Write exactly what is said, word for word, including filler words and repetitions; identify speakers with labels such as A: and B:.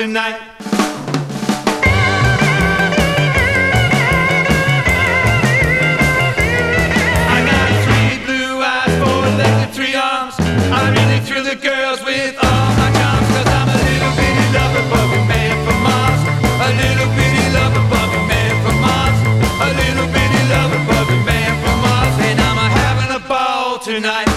A: tonight. I got three blue eyes, four legs and three arms. I really thrill the girls with all my charms, 'cause I'm a little bitty lover bugger man from Mars. A little bitty lover bugger man from Mars. A little bitty lover bugger man from Mars. And I'm a having a ball tonight.